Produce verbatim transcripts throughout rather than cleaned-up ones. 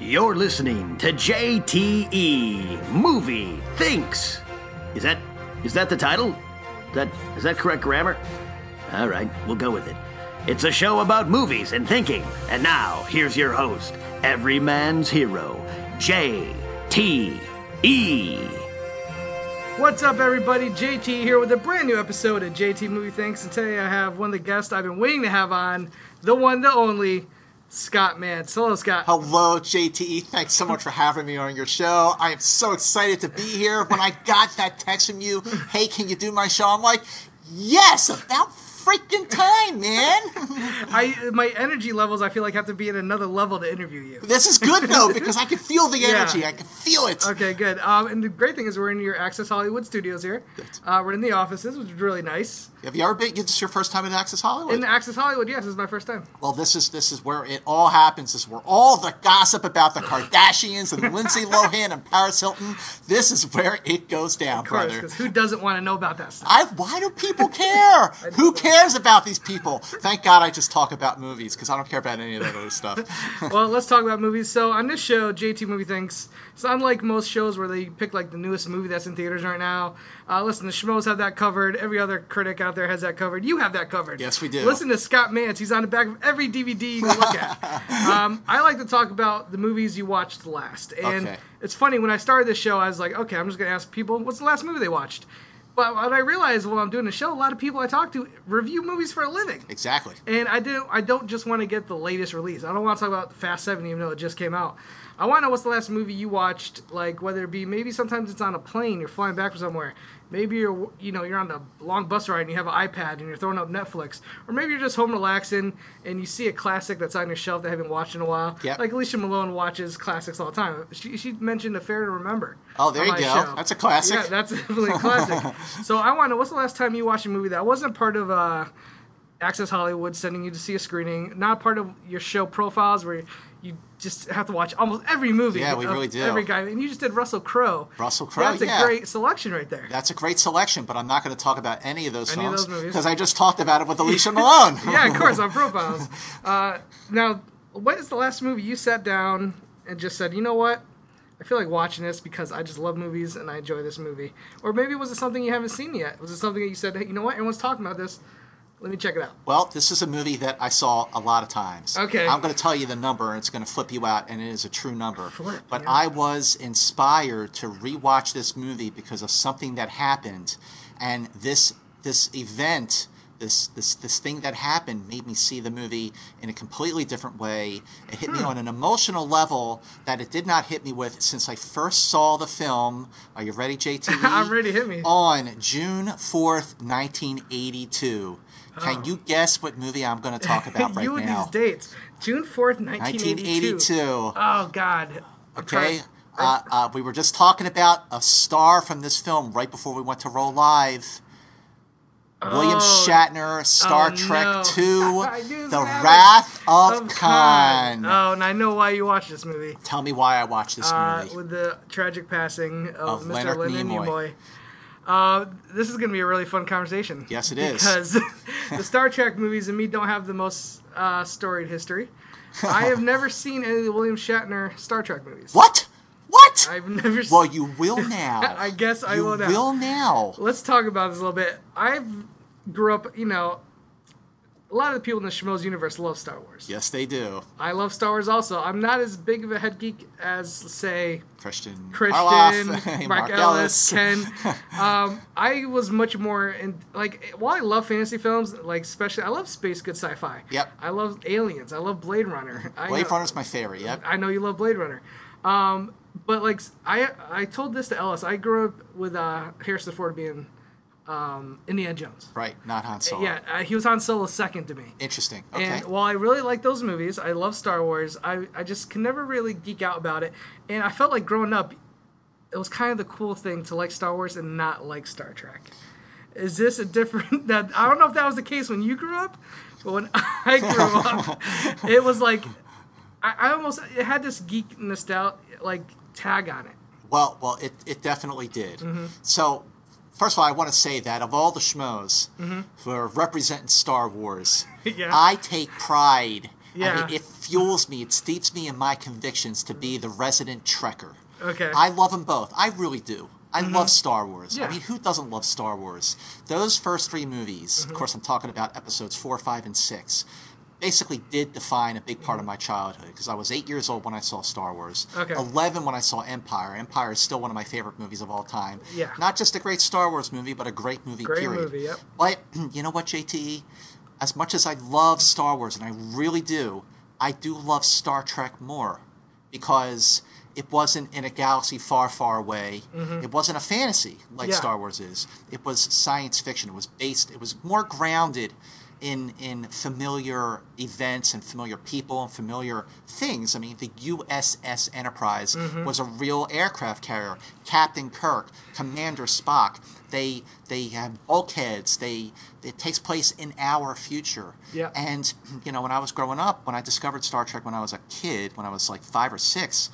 You're listening to J T E Movie Thinks. Is that is that the title? Is that is that correct grammar? All right, we'll go with it. It's a show about movies and thinking. And now, here's your host, every man's hero, J T E. What's up, everybody? J T here with a brand new episode of J T Movie Thinks. And today I have one of the guests I've been waiting to have on, the one, the only, Scott Mantz. Hello, Scott. Hello, J T E. Thanks so much for having me on your show. I am so excited to be here. When I got that text from you, hey, can you do my show? I'm like, yes, about freaking time, man. I my energy levels, I feel like, have to be at another level to interview you. This is good, though, because I can feel the energy. Yeah. I can feel it. Okay, good. Um, and the great thing is we're in your Access Hollywood studios here. Uh, we're in the offices, which is really nice. Have you ever been? This is your first time in Access Hollywood? In Access Hollywood, yes, this is my first time. Well, this is this is where it all happens. This is where all the gossip about the Kardashians and Lindsay Lohan and Paris Hilton. This is where it goes down, Of course, brother. because who doesn't want to know about that stuff? I, why do people care? Who cares about these people? Thank God I just talk about movies, because I don't care about any of that other stuff. Well, let's talk about movies. So on this show, J T Movie Thinks, it's unlike most shows where they pick like the newest movie that's in theaters right now. Uh, listen, the Schmoes have that covered. Every other critic out there has that covered. You have that covered. Yes, we do. Listen to Scott Mantz. He's on the back of every D V D you can look at. um, I like to talk about the movies you watched last. And Okay. it's funny, when I started this show, I was like, okay, I'm just going to ask people, what's the last movie they watched? But what I realized while I'm doing the show, a lot of people I talk to review movies for a living. Exactly. And I do. I don't just want to get the latest release. I don't want to talk about Fast Seven, even though it just came out. I want to know what's the last movie you watched. Like whether it be maybe sometimes it's on a plane, you're flying back from somewhere. Maybe you're you know you're on a long bus ride and you have an iPad and you're throwing up Netflix, or maybe you're just home relaxing and you see a classic that's on your shelf that you haven't watched in a while. Yep. Like Alicia Malone watches classics all the time. She, she mentioned Affair to Remember. Oh, there on you my go. show. That's a classic. Yeah, that's definitely a classic. So I want to know, what's the last time you watched a movie that wasn't part of uh, Access Hollywood sending you to see a screening, not part of your show profiles where you just have to watch almost every movie. Yeah, we of really do. Every guy, and you just did Russell Crowe. Russell Crowe, That's a yeah. great selection right there. That's a great selection, but I'm not going to talk about any of those Any of films those movies. because I just talked about it with Alicia Malone. Yeah, of course, on profiles. Uh, now, what is the last movie you sat down and just said, you know what? I feel like watching this because I just love movies and I enjoy this movie. Or maybe was it something you haven't seen yet? Was it something that you said, hey, you know what? Everyone's talking about this. Let me check it out. Well, this is a movie that I saw a lot of times. Okay. I'm going to tell you the number, and it's going to flip you out, and it is a true number. Flip, but yeah. I was inspired to rewatch this movie because of something that happened, and this this event, this this this thing that happened, made me see the movie in a completely different way. It hit me Hmm. on an emotional level that it did not hit me with since I first saw the film. Are you ready, J T? I'm ready, hit me. On June fourth, nineteen eighty-two. Can you guess what movie I'm going to talk about right you and now? these dates. June fourth, nineteen eighty-two. nineteen eighty-two. Oh, God. I'm Okay. trying- Uh, uh, we were just talking about a star from this film right before we went to roll live. William Oh. Shatner, Star Oh, Trek no. two, I knew The that. Wrath of, Of Khan. Oh, and I know why you watched this movie. Tell me why I watched this Uh, movie. with the tragic passing of, Of Mister Leonard Leonard Nimoy. Nimoy. Uh, this is going to be a really fun conversation. Yes, it is. Because the Star Trek movies and me don't have the most uh, storied history. I have never seen any of the William Shatner Star Trek movies. What? What? I've never seen... Well, you will now. I guess I you will now. will now. Let's talk about this a little bit. I grew up, you know, a lot of the people in the Schmoes universe love Star Wars. Yes, they do. I love Star Wars also. I'm not as big of a head geek as, say, Christian, Christian, Karloff, Mark, Ellis, Ken. Um, I was much more in, like, while I love fantasy films, like, especially, I love space good sci-fi. Yep. I love Aliens. I love Blade Runner. I Blade know, Runner's my favorite. Yep. I know you love Blade Runner. Um, but, like, I I told this to Ellis. I grew up with uh, Harrison Ford being um, Indiana Jones. Right, not Han Solo. Yeah, uh, he was Han Solo second to me. Interesting. Okay. And while I really like those movies, I love Star Wars, I, I just can never really geek out about it. And I felt like growing up, it was kind of the cool thing to like Star Wars and not like Star Trek. Is this a different... that I don't know if that was the case when you grew up, but when I grew up, it was like... I, I almost... It had this geek nostalgia, like, tag on it. Well, well, it, it definitely did. Mm-hmm. So, first of all, I want to say that of all the schmoes Mm-hmm. who are representing Star Wars, Yeah. I take pride Yeah. I mean, it fuels me. It steeps me in my convictions to be the resident Trekker. Okay. I love them both. I really do. I mm-hmm. love Star Wars. Yeah. I mean, who doesn't love Star Wars? Those first three movies, mm-hmm. of course, I'm talking about episodes four, five, and six, basically did define a big part of my childhood because I was eight years old when I saw Star Wars. Okay. eleven when I saw Empire. Empire is still one of my favorite movies of all time. Yeah. Not just a great Star Wars movie, but a great movie, great period. movie, yep. But you know what, J T E? As much as I love Star Wars, and I really do, I do love Star Trek more because it wasn't in a galaxy far, far away. Mm-hmm. It wasn't a fantasy like yeah. Star Wars is. It was science fiction. It was based, it was more grounded in in familiar events and familiar people and familiar things. I mean, the U S S Enterprise mm-hmm. was a real aircraft carrier. Captain Kirk, Commander Spock, they they have bulkheads. They it takes place in our future. Yeah. And you know, when I was growing up, when I discovered Star Trek when I was a kid, when I was like five or six,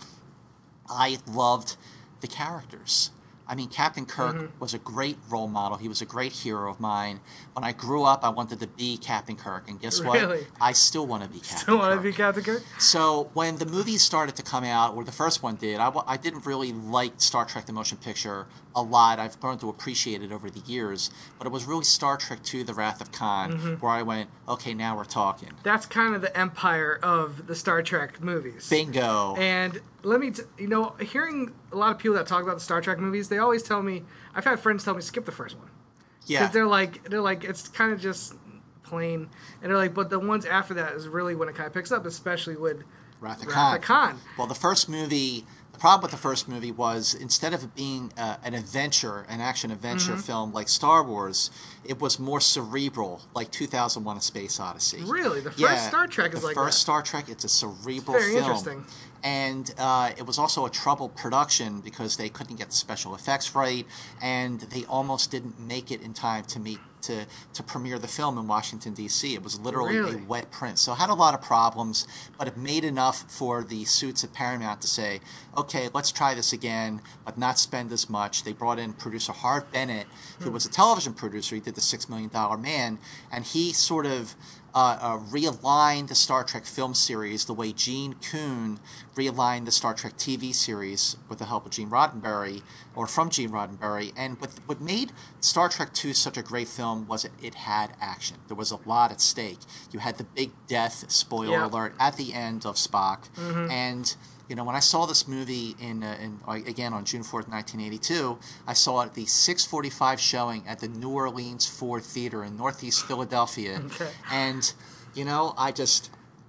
I loved the characters. I mean, Captain Kirk mm-hmm. was a great role model. He was a great hero of mine. When I grew up, I wanted to be Captain Kirk. And guess really? what? I still want to be Captain still Kirk. Still want to be Captain Kirk? So when the movies started to come out, or the first one did, I, I didn't really like Star Trek the Motion Picture a lot. I've grown to appreciate it over the years. But it was really Star Trek two, The Wrath of Khan, mm-hmm. where I went, okay, now we're talking. That's kind of the empire of the Star Trek movies. Bingo. And let me, t- you know, hearing a lot of people that talk about the Star Trek movies, they always tell me, I've had friends tell me skip the first one. Yeah. Because they're like, they're like, it's kind of just plain. And they're like, but the ones after that is really when it kind of picks up, especially with Wrath of Wrath Khan. of Khan. Well, the first movie, the problem with the first movie was instead of it being uh, an adventure, an action adventure mm-hmm. film like Star Wars, it was more cerebral, like two thousand one: A Space Odyssey. Really? The first yeah, Star Trek is the like first that? Star Trek, it's a cerebral Very film. interesting. And uh, it was also a troubled production because they couldn't get the special effects right, and they almost didn't make it in time to meet to to premiere the film in Washington, D C. It was literally really? a wet print. So it had a lot of problems, but it made enough for the suits at Paramount to say, okay, let's try this again, but not spend as much. They brought in producer Harve Bennett, who hmm. was a television producer. He did The Six Million Dollar Man, and he sort of Uh, uh, realigned the Star Trek film series the way Gene Coon realigned the Star Trek T V series with the help of Gene Roddenberry, or from Gene Roddenberry. And what, what made Star Trek two such a great film was it, it had action. There was a lot at stake. You had the big death, spoiler yeah. alert, at the end of Spock. Mm-hmm. And you know, when I saw this movie in, uh, in uh, again on June fourth, nineteen eighty-two, I saw it at the six forty-five showing at the New Orleans Ford Theater in Northeast Philadelphia. Okay. And, you know, I just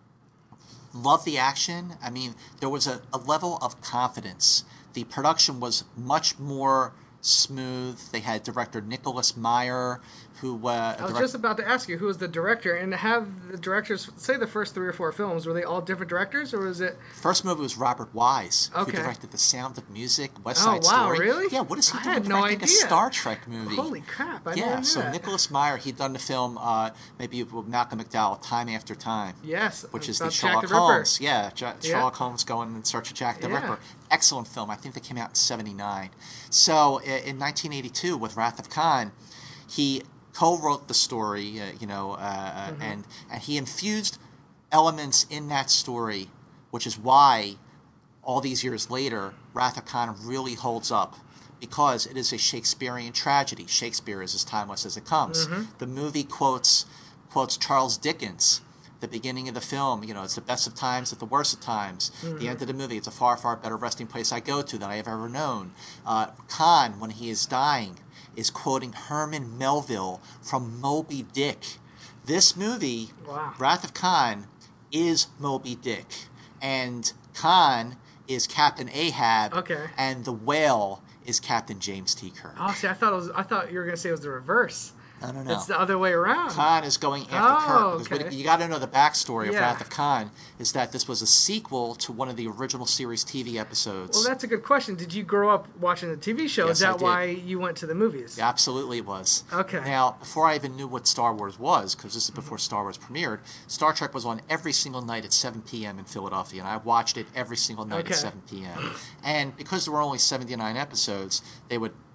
loved the action. I mean, there was a, a level of confidence. The production was much more smooth. They had director Nicholas Meyer, who... Uh, I was direct- just about to ask you, who was the director, and have the directors, say the first three or four films, were they all different directors, or was it... First movie was Robert Wise, okay. who directed The Sound of Music, West oh, Side wow, Story. really? Yeah, what is he I doing had no directing idea. a Star Trek movie? Holy crap, I yeah, never knew so that. Nicholas Meyer, he'd done the film, uh, maybe with Malcolm McDowell, Time After Time. Yes. Which is the about Sherlock Jack the Holmes. Yeah, J- yeah, Sherlock Holmes going in search of Jack the yeah. Ripper. Excellent film. I think that came out in seventy-nine. So in nineteen eighty-two, with Wrath of Khan, he co-wrote the story, uh, you know, uh, mm-hmm. and, and he infused elements in that story, which is why all these years later, Wrath of Khan really holds up, because it is a Shakespearean tragedy. Shakespeare is as timeless as it comes. Mm-hmm. The movie quotes quotes Charles Dickens. The beginning of the film, you know, it's the best of times at the worst of times. Mm-hmm. The end of the movie, it's a far, far better resting place I go to than I have ever known. Uh, Khan, when he is dying, is quoting Herman Melville from Moby Dick. This movie, wow. Wrath of Khan, is Moby Dick. And Khan is Captain Ahab, okay. and the whale is Captain James T. Kirk. Oh, see, I thought it was. I thought you were going to say it was the reverse. No, no, no. It's the other way around. Khan is going after oh, Kirk. Because okay. what, you got to know the backstory of yeah. Wrath of Khan is that this was a sequel to one of the original series T V episodes. Well, that's a good question. Did you grow up watching the T V show? Yes, is that I did. why you went to the movies? Yeah, absolutely it was. Okay. Now, before I even knew what Star Wars was, because this is before Star Wars premiered, Star Trek was on every single night at seven p.m. in Philadelphia, and I watched it every single night okay. at seven p.m. And because there were only seventy-nine episodes, they would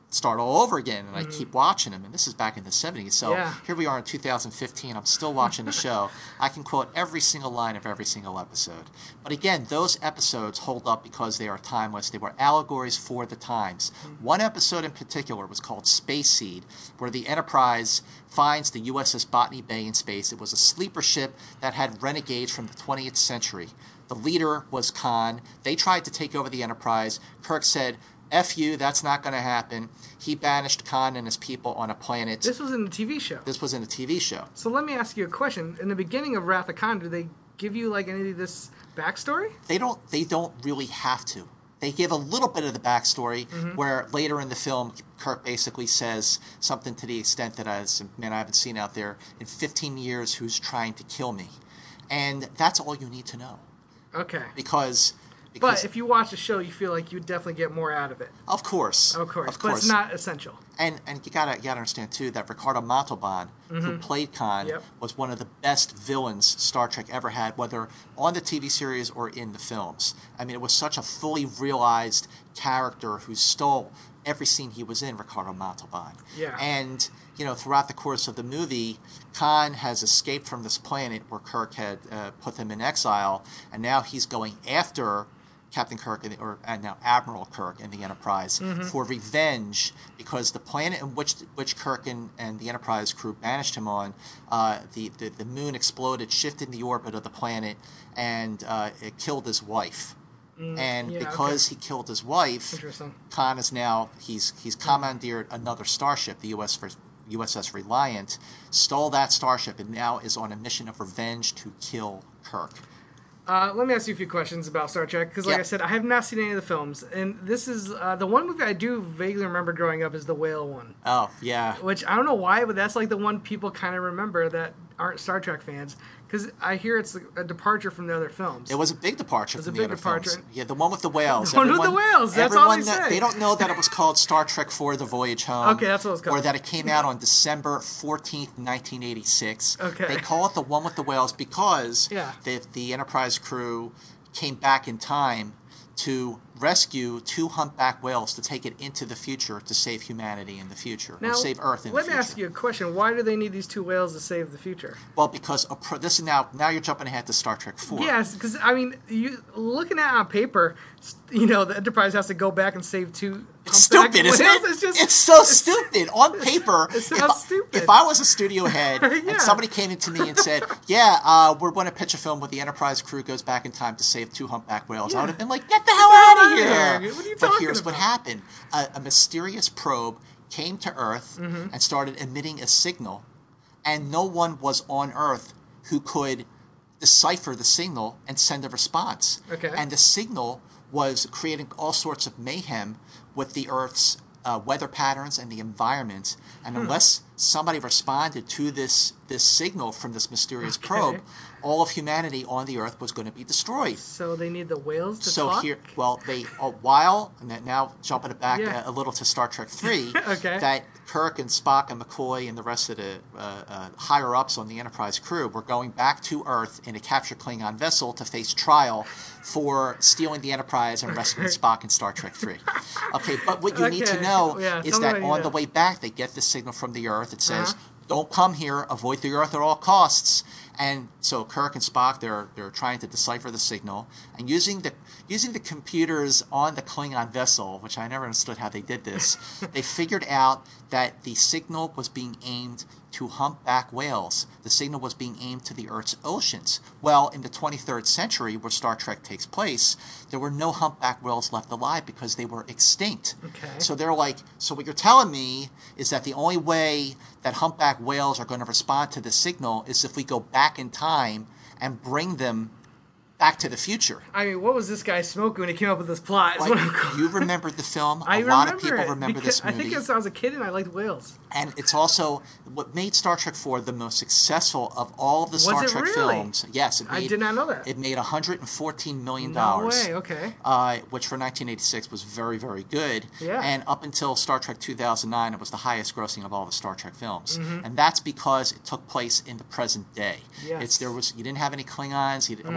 start all over again, and mm-hmm. I keep watching them. And this is back in the seventies, so yeah. here we are in two thousand fifteen. I'm still watching the show. I can quote every single line of every single episode. But again, those episodes hold up because they are timeless. They were allegories for the times. Mm-hmm. One episode in particular was called Space Seed, where the Enterprise finds the U S S Botany Bay in space. It was a sleeper ship that had renegades from the twentieth century. The leader was Khan. They tried to take over the Enterprise. Kirk said, F you, that's not going to happen. He banished Khan and his people on a planet. This was in the T V show. This was in the T V show. So let me ask you a question. In the beginning of Wrath of Khan, do they give you like any of this backstory? They don't. They don't really have to. They give a little bit of the backstory, mm-hmm. where later in the film, Kirk basically says something to the extent that I, man, I haven't seen out there in fifteen years who's trying to kill me, and that's all you need to know. Okay. Because. Because, but if you watch the show, you feel like you definitely get more out of it. Of course, of course, of but course. It's not essential. And and you gotta you gotta understand too that Ricardo Montalban, mm-hmm. who played Khan, yep. was one of the best villains Star Trek ever had, whether on the T V series or in the films. I mean, it was such a fully realized character who stole every scene he was in, Ricardo Montalban. Yeah. And you know, throughout the course of the movie, Khan has escaped from this planet where Kirk had uh, put him in exile, and now he's going after Captain Kirk, and, or and now Admiral Kirk in the Enterprise, mm-hmm. for revenge, because the planet in which which Kirk and, and the Enterprise crew banished him on, uh, the, the, the moon exploded, shifted the orbit of the planet, and uh, it killed his wife. Mm, and yeah, because okay. he killed his wife, Khan is now, he's he's commandeered another starship, the U S U S S Reliant, stole that starship, and now is on a mission of revenge to kill Kirk. Uh, let me ask you a few questions about Star Trek, because like yep. I said, I have not seen any of the films, and this is, uh, the one movie I do vaguely remember growing up is the whale one. Oh, yeah. Which, I don't know why, but that's like the one people kind of remember that aren't Star Trek fans, because I hear it's a departure from the other films. It was a big departure it was from a the big other departure. films. Yeah, the one with the whales. The one everyone, with the whales, that's all they that, say. They don't know that it was called Star Trek four, The Voyage Home. Okay, that's what it was called. Or that it came out on December fourteenth, nineteen eighty-six. Okay. They call it the one with the whales because yeah. the, the Enterprise crew came back in time to rescue two humpback whales to take it into the future to save humanity in the future, now, or save Earth in the future. Let me ask you a question. Why do they need these two whales to save the future? Well, because a pro- this is now now you're jumping ahead to Star Trek four. Yes, because I mean, you looking at it on paper, you know, the Enterprise has to go back and save two. It's stupid, isn't it? It's, just, it's so it's, stupid. On paper, it's if, not I, stupid. if I was a studio head yeah. and somebody came into me and said, "Yeah, uh, we're going to pitch a film where the Enterprise crew goes back in time to save two humpback whales," yeah. I would have been like, "Get the hell out of here!" What are you but talking here's about? what happened: a, a mysterious probe came to Earth mm-hmm. and started emitting a signal, and no one was on Earth who could decipher the signal and send a response. Okay. And the signal was creating all sorts of mayhem with the Earth's uh, weather patterns and the environment. And hmm. unless somebody responded to this this signal from this mysterious okay. probe, all of humanity on the Earth was going to be destroyed. So they need the whales to so talk? here, well, they a while, and now jumping it back yeah. a, a little to Star Trek three, okay. that Kirk and Spock and McCoy and the rest of the uh, uh, higher ups on the Enterprise crew were going back to Earth in a captured Klingon vessel to face trial for stealing the Enterprise and rescuing Spock in Star Trek three. Okay, but what you okay. need to know yeah, is that on know. the way back, they get this signal from the Earth. It says, uh-huh. "Don't come here. Avoid the Earth at all costs." And so Kirk and Spock, they're they're trying to decipher the signal, and using the using the computers on the Klingon vessel, which I never understood how they did this, they figured out that the signal was being aimed to humpback whales. The signal was being aimed to the Earth's oceans. Well, in the twenty-third century, where Star Trek takes place, there were no humpback whales left alive because they were extinct. Okay. So they're like, so what you're telling me is that the only way that humpback whales are going to respond to the signal is if we go back in time and bring them back to the future. I mean, what was this guy smoking when he came up with this plot? Like, you remembered the film. I a lot remember of people it remember because this movie. I think as I was a kid and I liked whales. And it's also what made Star Trek four the most successful of all of the Was Star it Trek really? films. Yes, it made, I did not know that. It made one hundred fourteen million No dollars. way, okay. Uh, which for nineteen eighty-six was very, very good. Yeah. And up until Star Trek two thousand nine, it was the highest grossing of all the Star Trek films. Mm-hmm. And that's because it took place in the present day. Yes. It's there was you didn't have any Klingons. You, mm-hmm. well, it,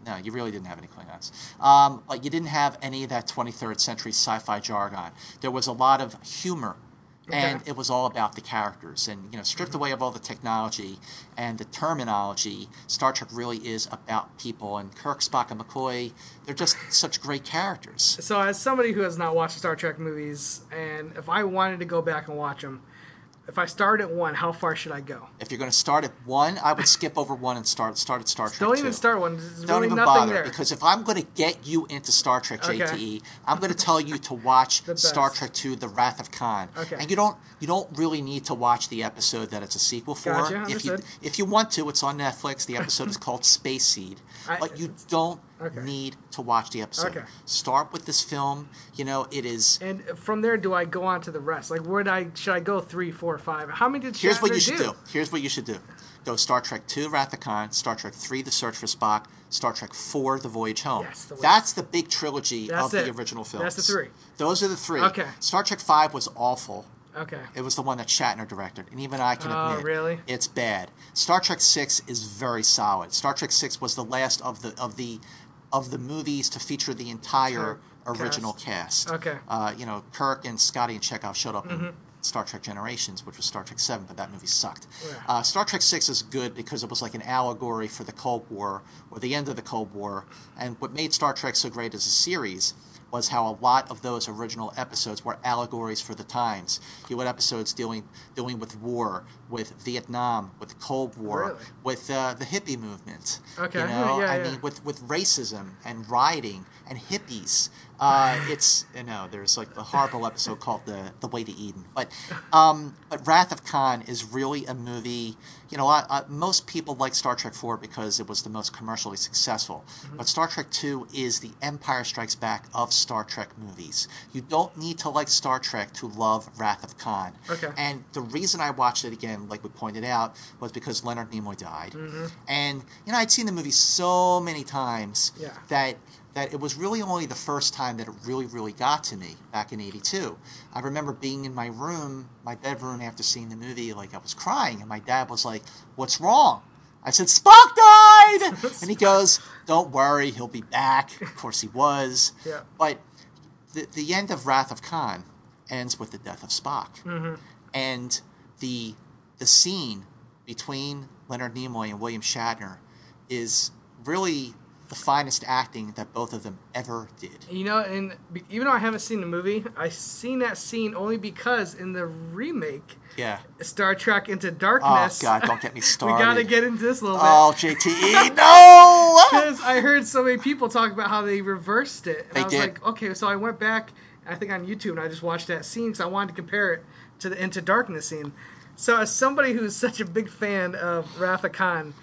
No, you really didn't have any Klingons. Um, but you didn't have any of that twenty-third century sci-fi jargon. There was a lot of humor, and Okay. it was all about the characters. And, you know, stripped away of all the technology and the terminology, Star Trek really is about people. And Kirk, Spock, and McCoy, they're just such great characters. So, as somebody who has not watched Star Trek movies, and if I wanted to go back and watch them, if I start at one, how far should I go? If you're going to start at one, I would skip over one and start start at Star Trek Don't two. even start one. There's Don't really even nothing bother, there. because if I'm going to get you into Star Trek, J T E, Okay. I'm going to tell you to watch The Star best. Trek two: The Wrath of Khan. Okay. And you don't you don't really need to watch the episode that it's a sequel for. Gotcha, if you understood. if you want to, it's on Netflix. The episode is called Space Seed. I- But you don't Okay. need to watch the episode. Okay. Start with this film. You know, it is. And from there, do I go on to the rest? Like, where do I should I go? Three, four, five? How many did Here's what Shatner you should do. Here's what you should do. Go Star Trek two, Wrath of Khan, Star Trek three, The Search for Spock, Star Trek four, The Voyage Home. Yes, The Voyage- That's the big trilogy That's of the it. original films. That's the three. Those are the three. Okay. Star Trek five was awful. Okay. It was the one that Shatner directed, and even I can Oh, admit really? it's bad. Star Trek six is very solid. Star Trek six was the last of the of the of the movies to feature the entire Cast. original cast. Okay. Uh, you know, Kirk and Scotty and Chekhov showed up in Star Trek Generations, which was Star Trek seven, but that movie sucked. Yeah. Uh, Star Trek six is good because it was like an allegory for the Cold War, or the end of the Cold War. And what made Star Trek so great as a series was how a lot of those original episodes were allegories for the times. You had episodes dealing dealing with war, with Vietnam, with the Cold War, Really? with uh, the hippie movement. Okay. You know, Yeah, I yeah. mean, with, with racism and rioting and hippies. Uh, it's, you know, there's like the horrible episode called the the Way to Eden. But um, but Wrath of Khan is really a movie. You know, I, I, most people like Star Trek four because it was the most commercially successful. Mm-hmm. But Star Trek two is the Empire Strikes Back of Star Trek movies. You don't need to like Star Trek to love Wrath of Khan. Okay. And the reason I watched it again, like we pointed out, was because Leonard Nimoy died. Mm-hmm. And, you know, I'd seen the movie so many times Yeah. that that it was really only the first time that it really, really got to me back in eighty-two. I remember being in my room, my bedroom, after seeing the movie, like I was crying, and my dad was like, "What's wrong?" I said, "Spock died!" And he goes, "Don't worry, he'll be back." Of course he was. Yeah. But the, the end of Wrath of Khan ends with the death of Spock. Mm-hmm. And the the scene between Leonard Nimoy and William Shatner is really the finest acting that both of them ever did. You know, and be- even though I haven't seen the movie, I've seen that scene only because in the remake, Yeah. Star Trek Into Oh, Darkness, God, don't get me we started. got to get into this a little bit. Oh, J T E, no! Because I heard so many people talk about how they reversed it. And They I was did. like, okay, so I went back, I think on YouTube, and I just watched that scene because I wanted to compare it to the Into Darkness scene. So as somebody who's such a big fan of Wrath of Khan,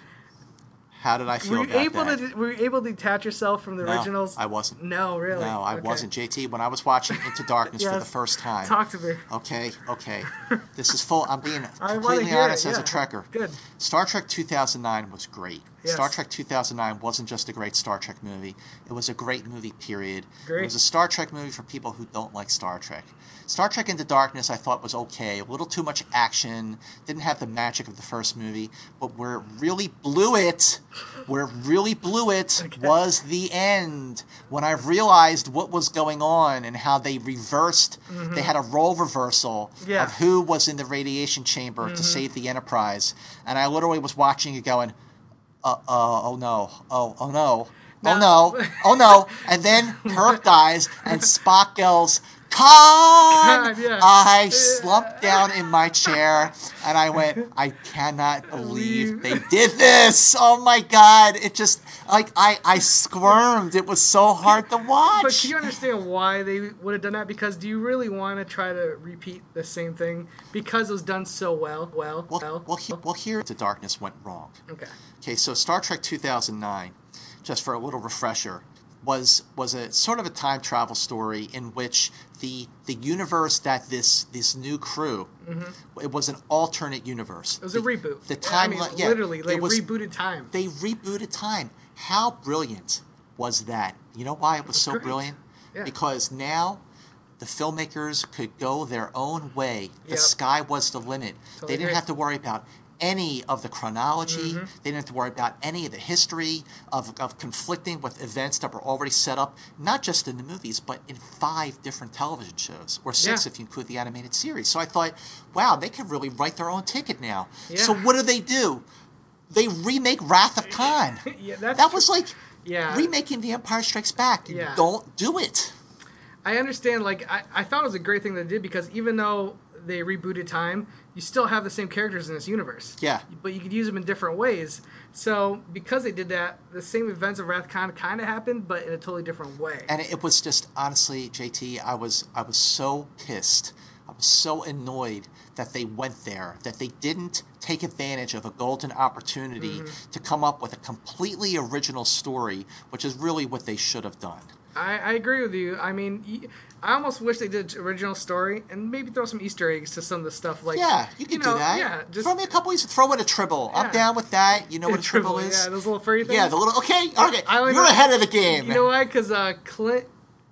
How did I feel were you about able that? to were you able to detach yourself from the No, originals? I wasn't. No, really. No, I Okay. wasn't. J T, when I was watching Into Darkness for Yes. the first time. Talk to me. Okay, okay. This is full. I'm being I wanna completely hear it, honest as a yeah. Trekker. Good. Star Trek two thousand nine was great. Yes. Star Trek two thousand nine wasn't just a great Star Trek movie. It was a great movie, period. Great. It was a Star Trek movie for people who don't like Star Trek. Star Trek Into Darkness I thought was okay. A little too much action. Didn't have the magic of the first movie. But where it really blew it, where it really blew it Okay. was the end. When I realized what was going on and how they reversed, they had a role reversal Yeah. of who was in the radiation chamber to save the Enterprise. And I literally was watching it going, uh, uh, oh no, oh, oh no, oh no, oh no. And then Kirk dies and Spock goes, Khan! God, yeah. I slumped down in my chair and I went, I cannot believe they did this. Oh my God. It just, like, I, I squirmed. It was so hard to watch. But can you understand why they would have done that? Because do you really want to try to repeat the same thing because it was done so well? Well, well, well. well, he, well, here Into Darkness went wrong. Okay. Okay, so Star Trek two thousand nine, just for a little refresher, was was a sort of a time travel story in which the the universe that this this new crew, it was an alternate universe. It was a the, reboot. The I mean, timeline, yeah, literally, they it was, rebooted time. They rebooted time. How brilliant was that? You know why it was so great. brilliant? Yeah. Because now the filmmakers could go their own way. The Yep. sky was the limit. Totally they didn't agree. have to worry about any of the chronology. Mm-hmm. They didn't have to worry about any of the history of, of conflicting with events that were already set up, not just in the movies, but in five different television shows, or six yeah. if you include the animated series. So I thought, wow, they can really write their own ticket now. Yeah. So what do they do? They remake Wrath of Khan. yeah, that's that true. was like yeah. remaking The Empire Strikes Back. Yeah. Don't do it. I understand. Like I, I thought it was a great thing they did, because even though they rebooted Time, you still have the same characters in this universe. Yeah. But you could use them in different ways. So because they did that, the same events of Wrath of Khan kind of happened, but in a totally different way. And it was just, honestly, J T, I was I was so pissed. I was so annoyed that they went there, that they didn't take advantage of a golden opportunity mm-hmm. to come up with a completely original story, which is really what they should have done. I, I agree with you. I mean, I almost wish they did original story and maybe throw some Easter eggs to some of the stuff. Like, yeah, you can you know, do that. Yeah, just throw me a couple of throw in a Tribble. Yeah. I'm down with that. You know what a Tribble, Tribble is? Yeah, those little furry things. Yeah, the little. Okay, okay. I You're know, ahead of the game. You know why? Because uh, Clint,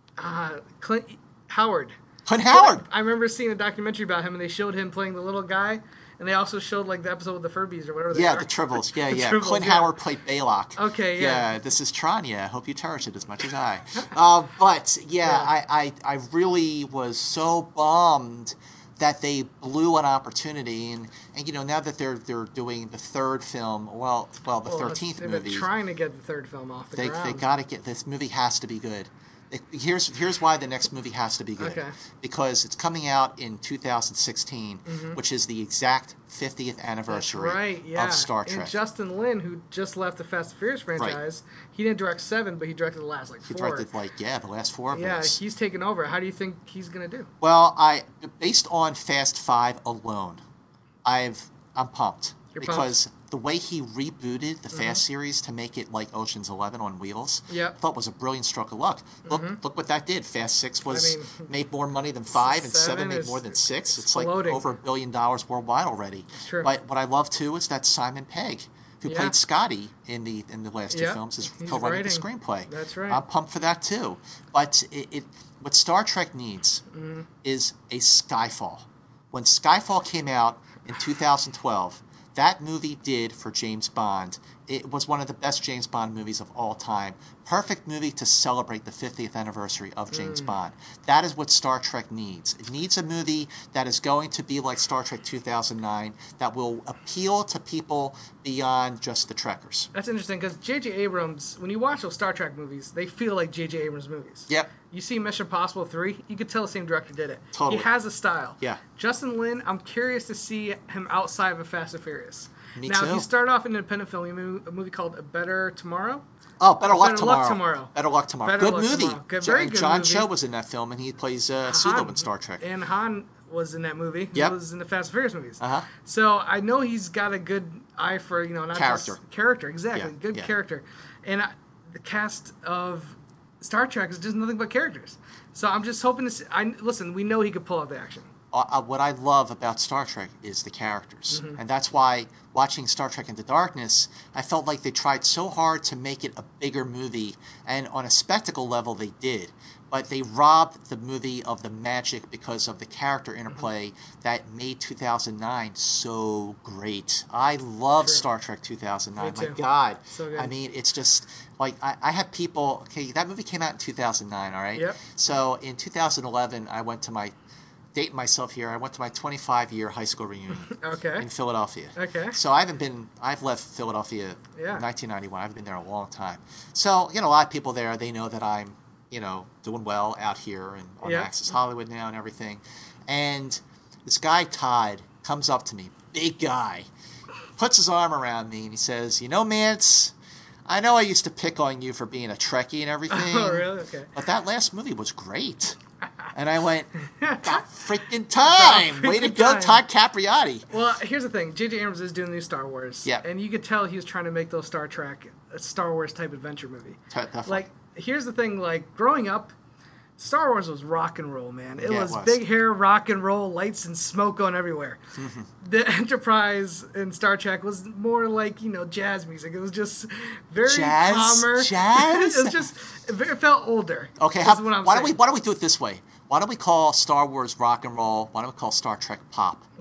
uh, Clint Howard. Clint Howard. I remember seeing a documentary about him, and they showed him playing the little guy. And they also showed, like, the episode with the Furbies or whatever they yeah, are. the Tribbles. Yeah, the yeah. Tribbles, Clint yeah. Howard played Baylock. Okay, yeah. Yeah, this is Tranya. I hope you cherish it as much as I. uh, but, yeah, yeah. I, I, I really was so bummed that they blew an opportunity. And, and you know, now that they're they're doing the third film, well, well the well, thirteenth they've movie. They're trying to get the third film off the they, ground. They got to get, this movie has to be good. It, here's here's why the next movie has to be good. Okay. Because it's coming out in two thousand sixteen, mm-hmm. which is the exact fiftieth anniversary That's right, yeah. of Star Trek. And Justin Lin, who just left the Fast and Furious franchise, right. he didn't direct seven, but he directed the last like he four. He directed like yeah, the last four of yeah, those. he's taken over. How do you think he's gonna do? Well, I based on Fast Five alone, I've I'm pumped You're because. Pumped. The way he rebooted the mm-hmm. Fast series to make it like Ocean's Eleven on wheels, yep. I thought was a brilliant stroke of luck. Look, mm-hmm. look what that did. Fast Six was I mean, made more money than five, and seven made is, more than six. It's exploding. like over a billion dollars worldwide already. It's true. But what I love too is that Simon Pegg, who yeah. played Scotty in the in the last two yep. films, is He's co-writing writing. the screenplay. That's right. I'm pumped for that too. But it, it what Star Trek needs mm-hmm. is a Skyfall. When Skyfall came out in two thousand twelve. That movie did for James Bond. It was one of the best James Bond movies of all time. Perfect movie to celebrate the fiftieth anniversary of James mm. Bond. That is what Star Trek needs. It needs a movie that is going to be like Star Trek two thousand nine, that will appeal to people beyond just the Trekkers. That's interesting, because J J. Abrams, when you watch those Star Trek movies, they feel like J J. Abrams movies. Yep. You see Mission Impossible three, you could tell the same director did it. Totally. He has a style. Yeah. Justin Lin, I'm curious to see him outside of a Fast and Furious. Me now, too. if you start off an independent film, you move a movie called A Better Tomorrow. Oh, Better Luck Better Tomorrow. Luck Tomorrow. Better Luck Tomorrow. Better good Luck movie. Tomorrow. Good, very John, good John movie. Cho was in that film, and he plays uh, Sulu in Star Trek. And Han was in that movie. Yep. He was in the Fast and Furious movies. Uh-huh. So I know he's got a good eye for, you know, not character. Just character, exactly. Yeah, Good yeah. character. And I, the cast of Star Trek is just nothing but characters. So I'm just hoping to see. I, listen, we know he could pull off the action. Uh, what I love about Star Trek is the characters. Mm-hmm. And that's why watching Star Trek Into Darkness, I felt like they tried so hard to make it a bigger movie. And on a spectacle level, they did. But they robbed the movie of the magic because of the character interplay mm-hmm. that made two thousand nine so great. I love True. Star Trek two thousand nine. My God. So good. I mean, it's just like I, I have people. Okay, that movie came out in two thousand nine, all right? Yep. So in two thousand eleven, I went to my. Dating myself here, I went to my twenty-five year high school reunion okay. in Philadelphia. Okay. So I haven't been, I've left Philadelphia yeah. in nineteen ninety-one. I've been there a long time. So, you know, a lot of people there, they know that I'm, you know, doing well out here and on yeah. Access Hollywood now and everything. And this guy, Todd, comes up to me, big guy, puts his arm around me and he says, you know, Mance, I know I used to pick on you for being a Trekkie and everything. Oh, really? Okay. But that last movie was great. And I went, about freaking time! About Way to freaking go, time. Todd Capriotti. Well, here's the thing. J J. Abrams is doing the new Star Wars. Yeah. And you could tell he was trying to make those Star Trek a Star Wars type adventure movie. Definitely. Like, here's the thing. Like, growing up, Star Wars was rock and roll, man. It, Yeah, was, it was. big hair, rock and roll, lights and smoke going everywhere. Mm-hmm. The Enterprise in Star Trek was more like, you know, jazz music. It was just very Jazz? calmer. Jazz? It was just, it felt older. Okay, is how, what I'm why don't saying. we why don't we do it this way? Why don't we call Star Wars rock and roll? Why don't we call Star Trek pop?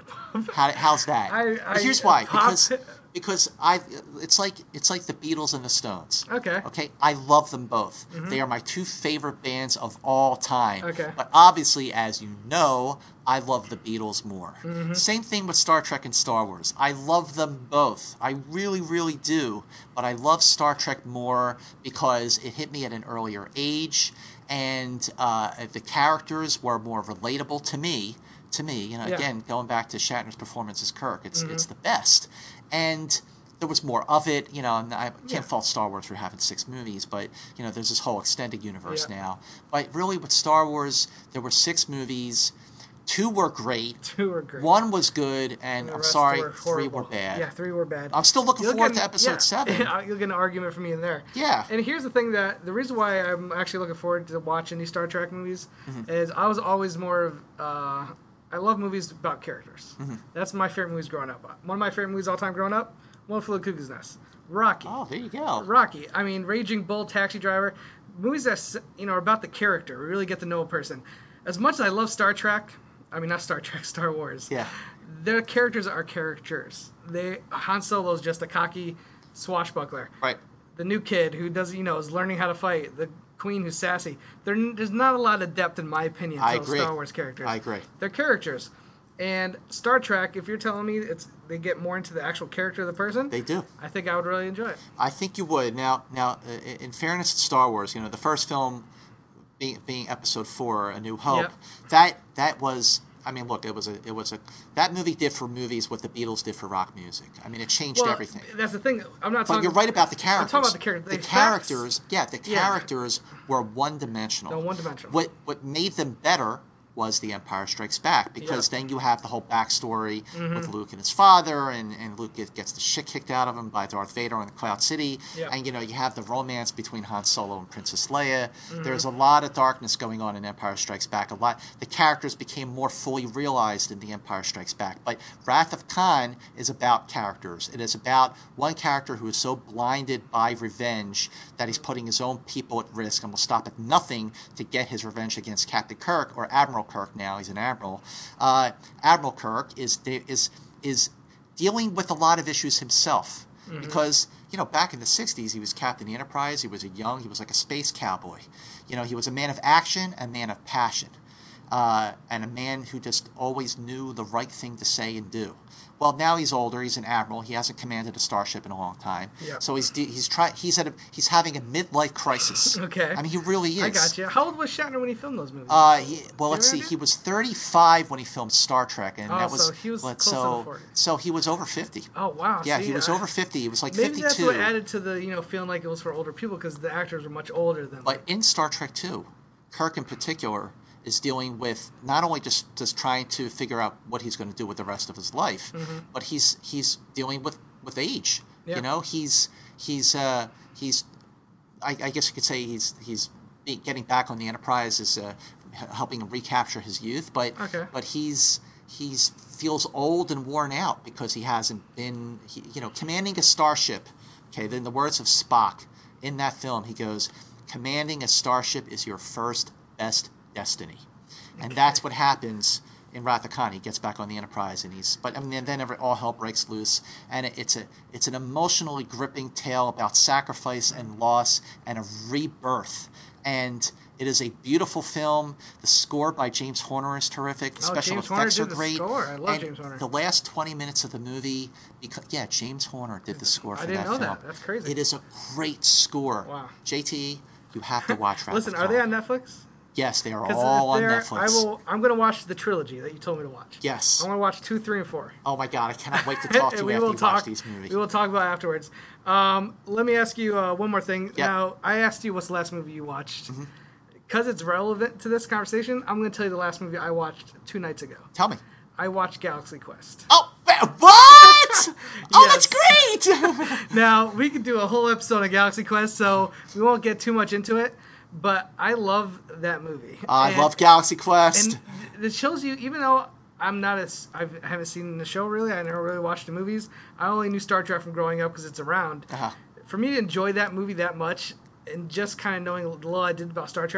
How, how's that? I- I- Here's why. pop- Because because I it's like it's like the Beatles and the Stones. Okay. Okay. I love them both. They are my two favorite bands of all time. Okay. But obviously, as you know, I love the Beatles more. Mm-hmm. Same thing with Star Trek and Star Wars. I love them both. I really, really do. But I love Star Trek more because it hit me at an earlier age, and uh, the characters were more relatable to me. To me, you know, Yeah. again, going back to Shatner's performance as Kirk, it's it's the best, and there was more of it. You know, and I can't Yeah. fault Star Wars for having six movies, but you know, there's this whole extended universe Yeah. now. But really, with Star Wars, there were six movies. Two were great. Two were great. One was good, and And the I'm rest sorry, were three horrible. were bad. Yeah, three were bad. I'm still looking You'll forward get- to episode yeah, seven. You'll get an argument from me in there. Yeah. And here's the thing that the reason why I'm actually looking forward to watching these Star Trek movies Mm-hmm. is I was always more of uh, I love movies about characters. Mm-hmm. That's my favorite movies growing up. One of my favorite movies all time growing up, One Flew Over the Cuckoo's Nest, Rocky. Oh, there you go. Rocky. I mean, Raging Bull, Taxi Driver, movies that s- you know are about the character. We really get to know a person. As much as I love Star Trek, I mean not Star Trek, Star Wars. Yeah. Their characters are characters. They Han Solo's just a cocky swashbuckler. Right. The new kid who does you know is learning how to fight. The queen who's sassy. There, there's not a lot of depth in my opinion I to those agree. Star Wars characters. I agree. They're characters. And Star Trek, if you're telling me it's they get more into the actual character of the person, They do. I think I would really enjoy it. I think you would. Now, now, uh, in fairness to Star Wars, you know, the first film being, being Episode Four, A New Hope, Yep. that that was. I mean, look, it was a, it was a. That movie did for movies what the Beatles did for rock music. I mean, it changed Well, everything. That's the thing. I'm not But talking. you're right about the characters. I'm talking about the characters. The They characters, facts. yeah, the Yeah. characters were one dimensional. They're one-dimensional. What what made them better was The Empire Strikes Back, because Yeah. then you have the whole backstory Mm-hmm. with Luke and his father, and, and Luke gets, gets the shit kicked out of him by Darth Vader in the Cloud City, Yeah. and you know you have the romance between Han Solo and Princess Leia. Mm-hmm. There's a lot of darkness going on in Empire Strikes Back. A lot, the characters became more fully realized in The Empire Strikes Back. But Wrath of Khan is about characters. It is about one character who is so blinded by revenge that he's putting his own people at risk and will stop at nothing to get his revenge against Captain Kirk, or Admiral Kirk now. He's an admiral. Uh, Admiral Kirk is is is dealing with a lot of issues himself, because you know back in the sixties he was Captain Enterprise. He was a young. He was like a space cowboy. You know, he was a man of action, a man of passion, uh, and a man who just always knew the right thing to say and do. Well, now he's older. He's an admiral. He hasn't commanded a starship in a long time. Yep. So he's de- he's try- he's at a, he's having a midlife crisis. Okay. I mean, he really is. I got you. How old was Shatner when he filmed those movies? Uh, he, well, Do let's you see. remember? He was thirty-five when he filmed Star Trek, and Oh, that was so he was let's- close to so the forties. so he was over fifty. oh wow. Yeah, See, he was I- over fifty. He was like Maybe that's fifty-two. what added to the you know feeling like it was for older people because the actors were much older than. But in Star Trek two, Kirk in particular is dealing with not only just, just trying to figure out what he's going to do with the rest of his life, but he's he's dealing with, with age. Yeah. You know, he's he's uh, he's I, I guess you could say he's he's be- getting back on the Enterprise, is uh, h- helping him recapture his youth, but Okay. but he's he's feels old and worn out because he hasn't been he, you know commanding a starship. Okay, then the words of Spock in that film, he goes, "Commanding a starship is your first best destiny," and that's what happens in Wrath of Khan. He gets back on the Enterprise, and he's but I mean then every, all hell breaks loose, and it, it's a it's an emotionally gripping tale about sacrifice and loss and a rebirth, and it is a beautiful film. The score by James Horner is terrific. The Oh, special James Horner effects did are the great. score. I love and James Horner. The last twenty minutes of the movie, because yeah, James Horner did the score I for didn't that know film. that. That's crazy. It is a great score. Wow. J T, you have to watch Wrath Listen, of are they Khan. on Netflix? Yes, they are Because all on if they're, Netflix. I will. I'm going to watch the trilogy that you told me to watch. Yes. I want to watch two, three, and four. Oh my God, I cannot wait to talk to And you we after will you talk. watch these movies. We will talk about it afterwards. Um, let me ask you uh, one more thing. Yep. Now, I asked you what's the last movie you watched. Mm-hmm. Because it's relevant to this conversation, I'm going to tell you the last movie I watched two nights ago. Tell me. I watched Galaxy Quest. Oh, ba- what? Oh, that's great! Now, we could do a whole episode on Galaxy Quest, so we won't get too much into it. But I love that movie. I And- love Galaxy Quest. And it shows you, even though I'm not as, I've, I haven't seen the show really, I never really watched the movies. I only knew Star Trek from growing up because it's around. Uh-huh. For me to enjoy that movie that much, and just kind of knowing the little I did about Star Trek,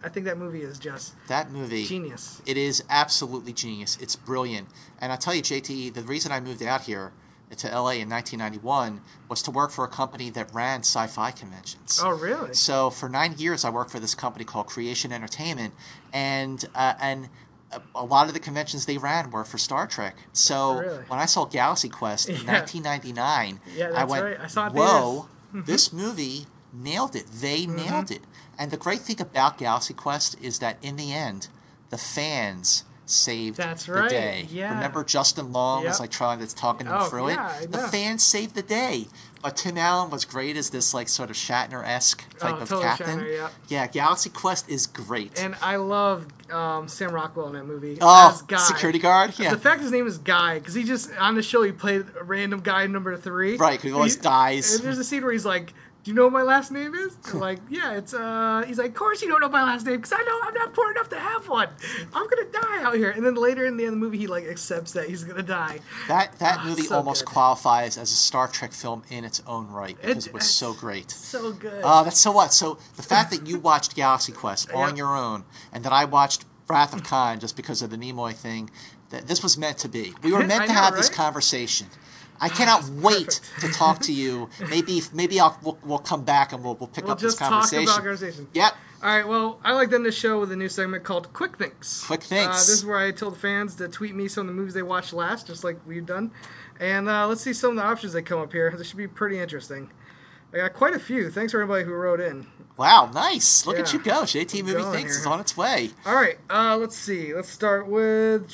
I think that movie is just That movie, genius. It is absolutely genius. It's brilliant. And I'll tell you, J T E, the reason I moved out here to L A in nineteen ninety-one was to work for a company that ran sci-fi conventions. Oh, really? So for nine years, I worked for this company called Creation Entertainment, and uh, and a, a lot of the conventions they ran were for Star Trek. So Really? when I saw Galaxy Quest in Yeah. nineteen ninety-nine, Yeah, I that's went, right. I saw it whoa, theaters. this movie nailed it. They Mm-hmm. nailed it. And the great thing about Galaxy Quest is that in the end, the fans saved That's the right, day. yeah. Remember Justin Long was Yep. like trying to talking him Oh, through yeah, I it? The know. fans saved the day. But Tim Allen was great as this like sort of Shatner-esque type Oh, of totally captain. Shatner, yep. Yeah, Galaxy Quest is great. And I love um, Sam Rockwell in that movie. Oh, as Guy. security guard? Yeah. The fact his name is Guy, because he just, on the show, he played a random guy number three. Right, 'cause he always dies. And there's a scene where he's like, do you know what my last name is? They're like, yeah, it's, uh, he's like, of course you don't know my last name, because I know I'm not poor enough to have one. I'm going to die out here. And then later in the end of the movie, he, like, accepts that he's going to die. That that Ah, movie so almost good. qualifies as a Star Trek film in its own right because It- it, was so great. So good. Oh, that's so what? So the fact that you watched Galaxy Quest on Yep. your own, and that I watched Wrath of Khan just because of the Nimoy thing, that this was meant to be. We were meant I to know, have this right? conversation. I cannot wait to talk to you. Maybe maybe I'll we'll, we'll come back and we'll we'll pick we'll up this just talk conversation. about conversation. Yep. All right, well, I like to end the show with a new segment called Quick Thinks. Quick Thinks. Uh, this is where I told the fans to tweet me some of the movies they watched last, just like we've done. And uh, let's see some of the options that come up here. This should be pretty interesting. I got quite a few. Thanks for everybody who wrote in. Wow, nice. Look at Yeah. you go. J T Movie going Thinks here. is on its way. All right, uh, let's see. Let's start with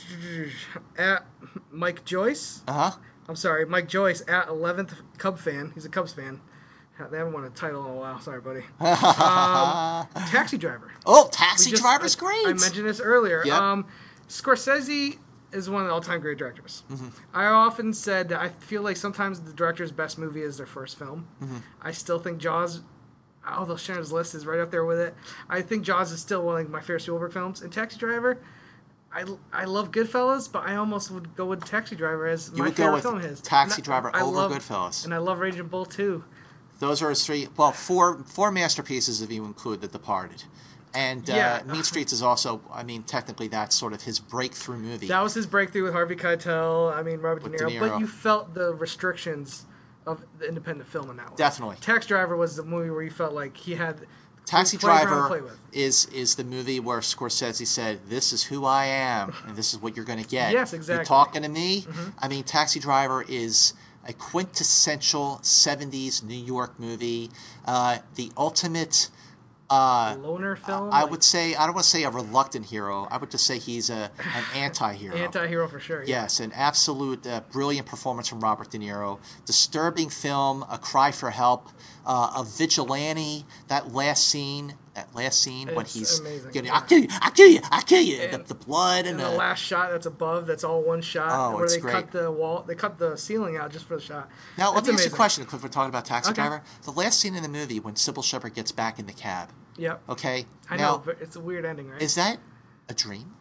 at Mike Joyce. Uh huh. I'm sorry, Mike Joyce at eleventh Cub fan. He's a Cubs fan. They haven't won a title in a while. Sorry, buddy. Um, Taxi Driver. Oh, Taxi We just- Driver's I- great. I mentioned this earlier. Yep. Um, Scorsese is one of the all-time great directors. Mm-hmm. I often said that I feel like sometimes the director's best movie is their first film. Mm-hmm. I still think Jaws, although Sharon's List is right up there with it, I think Jaws is still one of my favorite Spielberg films. And Taxi Driver, I, I love Goodfellas, but I almost would go with Taxi Driver as You my would go favorite with film of his. Taxi And I- Driver I over love- Goodfellas. And I love Raging Bull too. Those are his three, well, four four masterpieces if you include The Departed. And uh, Yeah. Mean Streets is also, I mean, technically that's sort of his breakthrough movie. That was his breakthrough with Harvey Keitel. I mean, Robert De With Niro, De Niro. But you felt the restrictions of the independent film in that one. Definitely. Taxi Driver was the movie where you felt like he had Taxi playground to Driver play with. is is the movie where Scorsese said, "This is who I am, and this is what you're going to get." Yes, exactly. You talking to me? Mm-hmm. I mean, Taxi Driver is a quintessential seventies New York movie, uh, the ultimate. Uh, Loner film. I like, would say I don't want to say a reluctant hero. I would just say he's a an anti-hero. anti-hero for sure. Yeah. Yes, an absolute uh, brilliant performance from Robert De Niro. Disturbing film, a cry for help, uh, a vigilante. That last scene, that last scene when It's he's amazing, getting, yeah. "I'll kill you, I'll kill you, I'll kill you," And- the, the blood and, And the the. last shot that's above, that's all one shot. Oh, where it's they great. cut the wall, they cut the ceiling out just for the shot. Now let It's me ask you amazing. a question, because we're talking about Taxi Okay. Driver. The last scene in the movie when Sybil Shepherd gets back in the cab. Yep. Okay. I now, know, but it's a weird ending, right? is that a dream?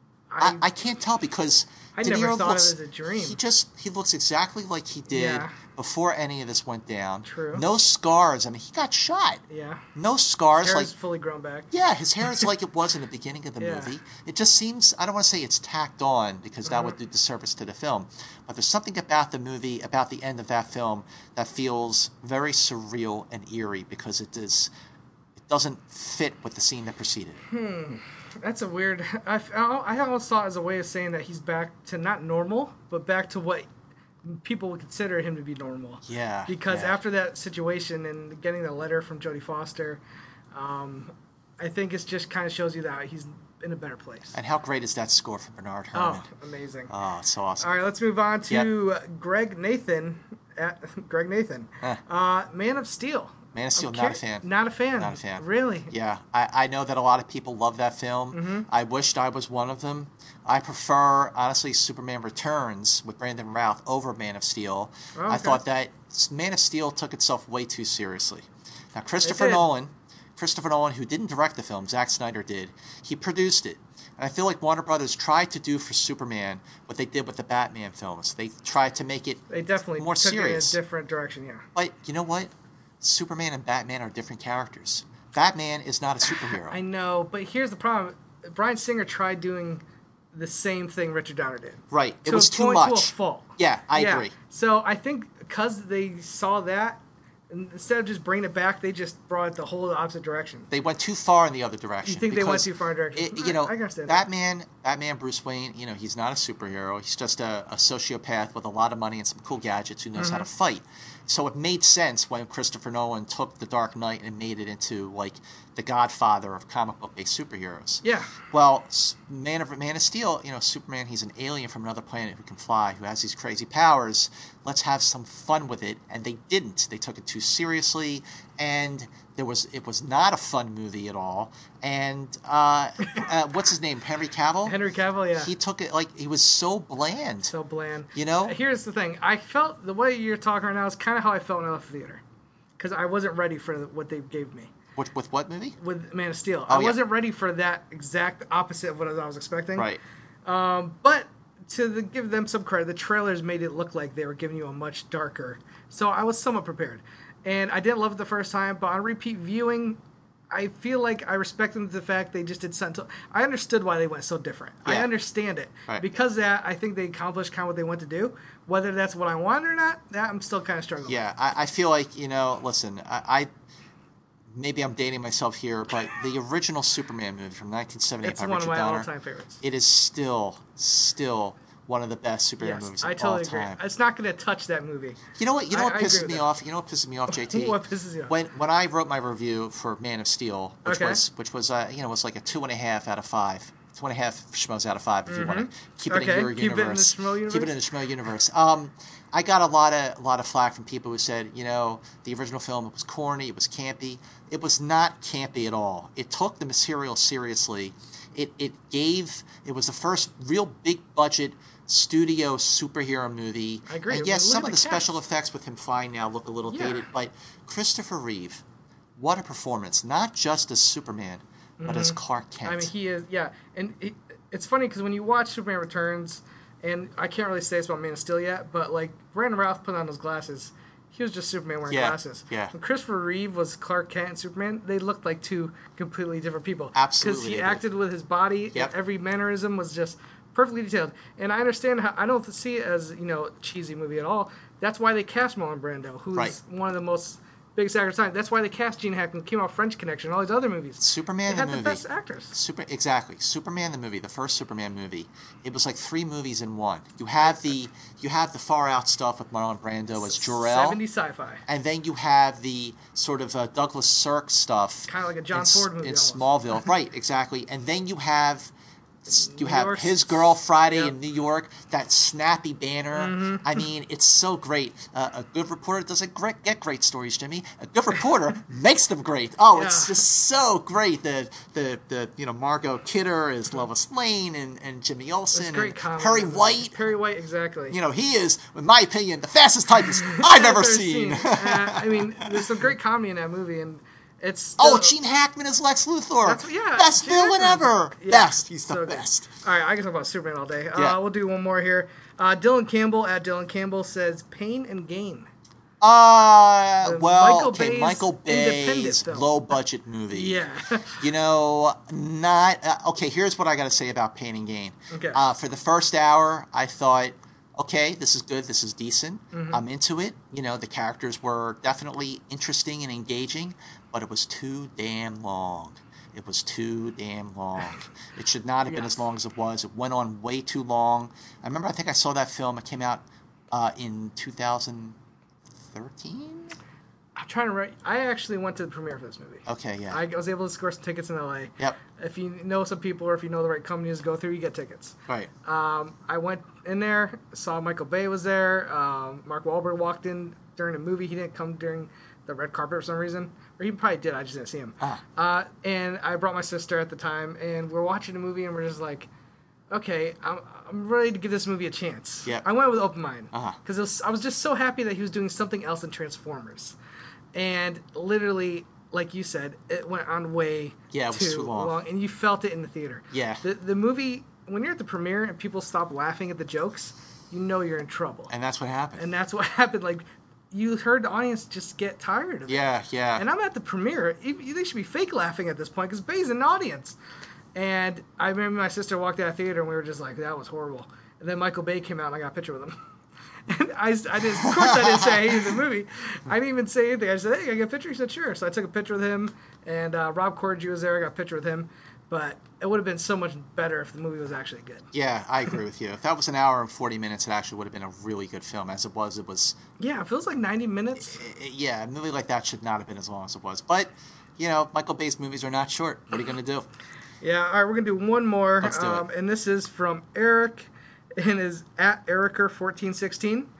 I, I can't tell because I De never Niro thought looks, of it as a dream. He just he looks exactly like he did Yeah. before any of this went down. True. No scars. I mean, he got shot. yeah. No scars. Hair's like fully grown back. yeah, his hair is like it was in the beginning of the Yeah. movie. It just seems I don't want to say it's tacked on because that Uh-huh. would do disservice to the film, but there's something about the movie about the end of that film that feels very surreal and eerie because it is. It doesn't fit with the scene that preceded it. That's a weird. I, I almost saw it as a way of saying that he's back to not normal, but back to what people would consider him to be normal. Yeah. Because yeah. after that situation and getting the letter from Jodie Foster, um, I think it just kind of shows you that he's in a better place. And how great is that score from Bernard Herrmann? Oh, amazing. Oh, it's so awesome. All right, let's move on to Greg Nathan. At, Greg Nathan. Eh. Uh, Man of Steel. Man of Steel, I'm not a curi- fan. Not a fan. Not a fan. Really? Yeah, I, I know that a lot of people love that film. Mm-hmm. I wished I was one of them. I prefer, honestly, Superman Returns with Brandon Routh over Man of Steel. Oh, I okay. thought that Man of Steel took itself way too seriously. Now, Christopher did. Nolan, Christopher Nolan, who didn't direct the film, Zack Snyder did, he produced it. And I feel like Warner Brothers tried to do for Superman what they did with the Batman films. They tried to make it They definitely more took serious. it in a different direction, yeah. But you know what? Superman and Batman are different characters. Batman is not a superhero. I know, but here's the problem. Bryan Singer tried doing the same thing Richard Donner did. Right. It to was a too point, much. To a fault. Yeah, I yeah. agree. So I think because they saw that, instead of just bringing it back, they just brought it the whole opposite direction. They went too far in the other direction. You think they went too far in direction? It, you know, I understand Batman, Batman, Bruce Wayne, you know, he's not a superhero. He's just a, a sociopath with a lot of money and some cool gadgets who knows Mm-hmm. how to fight. So it made sense when Christopher Nolan took The Dark Knight and made it into, like, the godfather of comic book-based superheroes. Yeah. Well, Man of Man of Steel, you know, Superman, he's an alien from another planet who can fly, who has these crazy powers. Let's have some fun with it. And they didn't. They took it too seriously, and there was it was not a fun movie at all. And uh, uh, what's his name? Henry Cavill? Henry Cavill, yeah. He took it like he was so bland. So bland. You know? Here's the thing. I felt the way you're talking right now is kind of how I felt when I left the theater. Because I wasn't ready for what they gave me. With, with what movie? With Man of Steel. Oh, I yeah. wasn't ready for that exact opposite of what I was expecting. Right. Um, but to the, give them some credit, the trailers made it look like they were giving you a much darker. So I was somewhat prepared. And I didn't love it the first time, but on repeat viewing, I feel like I respect them to the fact they just did something. I understood why they went so different. I Yeah. understand it. Right. Because of that, I think they accomplished kind of what they went to do. Whether that's what I want or not, that I'm still kind of struggling Yeah, I, I feel like, you know, listen, I, I maybe I'm dating myself here, but the original Superman movie from nineteen seventy-eight It's by one Richard of my Donner, all-time favorites. it is still, still one of the best superhero Yes, movies of I totally all agree. time. It's not going to touch that movie. You know what? You know I- what I agree pisses with me that. off? You know what pisses me off, J T? What pisses you off? When when I wrote my review for Man of Steel, which Okay. was which was uh, you know was like a two and a half out of five, two and a half schmoes out of five if you want to keep it Mm-hmm. Okay, in your keep it in the universe. schmo Keep it in the universe? schmo universe. Um, I got a lot of a lot of flack from people who said, you know, the original film it was corny, it was campy. It was not campy at all. It took the material seriously. It it gave it was the first real big budget studio superhero movie. I agree. And yes, Look some at of the the special cast. effects with him flying now look a little Yeah. dated, but Christopher Reeve, what a performance! Not just as Superman, but as Clark Kent. Mm-hmm. I mean, he is, yeah. And it, it's funny because when you watch Superman Returns, and I can't really say this about Man of Steel yet, but like Brandon Routh put on those glasses, he was just Superman wearing Yeah, glasses. yeah. When Christopher Reeve was Clark Kent and Superman, they looked like two completely different people. Absolutely Because he they did. acted with his body, Yep. and every mannerism was just perfectly detailed. And I understand how, I don't see it as, you know, cheesy movie at all. That's why they cast Marlon Brando, who's Right. one of the most biggest actors of time. That's why they cast Gene Hackman, came out French Connection, all these other movies. Superman they the had movie. the best actors. Super exactly. Superman the movie, the first Superman movie. It was like three movies in one. You have the you have the far out stuff with Marlon Brando as Jor-El, seventies sci-fi. and then you have the sort of uh, Douglas Sirk stuff, Kinda like a John in, S- Ford movie in almost. Smallville, right? Exactly. And then you have. You New have York- His Girl Friday Yep. in New York, that snappy banner. Mm-hmm. I mean, it's so great. Uh, a good reporter doesn't great, get great stories, Jimmy. A good reporter makes them great. Oh, it's Yeah. just so great. The the the you know Margot Kidder is Lois Lane and, and Jimmy Olsen It's great and comedy. Perry White. Perry White, exactly. You know, he is, in my opinion, the fastest typist I've ever seen. Uh, I mean, there's some great comedy in that movie, and it's Oh, still- Gene Hackman is Lex Luthor. That's, yeah, Best Gene villain Hackman. ever. Yeah, Best. He's the so good. best. All right, I can talk about Superman all day. Yeah. Uh, we'll do one more here. Uh, Dylan Campbell at Dylan Campbell says Pain and Gain. Uh, The well, Michael okay, Bay's Michael independent Bay's film. low budget movie. Yeah. You know, not uh, okay. Here's what I got to say about Pain and Gain. Okay. Uh, for the first hour, I thought, okay, this is good. This is decent. Mm-hmm. I'm into it. You know, the characters were definitely interesting and engaging, but it was too damn long. It was too damn long. It should not have been Yes. as long as it was. It went on way too long. I remember. I think I saw that film. It came out uh, in two thousand thirteen. I'm trying to write. I actually went to the premiere for this movie. Okay, yeah. I was able to score some tickets in L A. Yep. If you know some people or if you know the right companies to go through, you get tickets. Right. Um, I went in there, saw Michael Bay was there. Um, Mark Wahlberg walked in during the movie. He didn't come during the red carpet for some reason. Or he probably did. I just didn't see him. Ah. Uh, and I brought my sister at the time, and we're watching the movie, and we're just like, okay, I'm, I'm ready to give this movie a chance. Yeah. I went with open mind. Uh-huh. Because I was just so happy that he was doing something else in Transformers. And literally, like you said, it went on way Yeah, it was too, too long. and you felt it in the theater. Yeah. The, the movie, when you're at the premiere and people stop laughing at the jokes, you know you're in trouble. And that's what happened. And that's what happened. Like, you heard the audience just get tired of it. Yeah, yeah. And I'm at the premiere. You- They should be fake laughing at this point because Bay's in the audience. And I remember my sister walked out of the theater and we were just like, that was horrible. And then Michael Bay came out and I got a picture with him. And I, I did, of course I didn't say I hated the movie. I didn't even say anything. I said, hey, can I get a picture? He said, sure. So I took a picture with him. And uh, Rob Corddry was there. I got a picture with him. But it would have been so much better if the movie was actually good. Yeah, I agree with you. If that was an hour and forty minutes, it actually would have been a really good film. As it was, it was... Yeah, it feels like ninety minutes. Yeah, a movie like that should not have been as long as it was. But, you know, Michael Bay's movies are not short. What are you going to do? Yeah, all right, we're going to do one more. Let's do it. Um, and this is from Eric, and is at Ericer fourteen sixteen.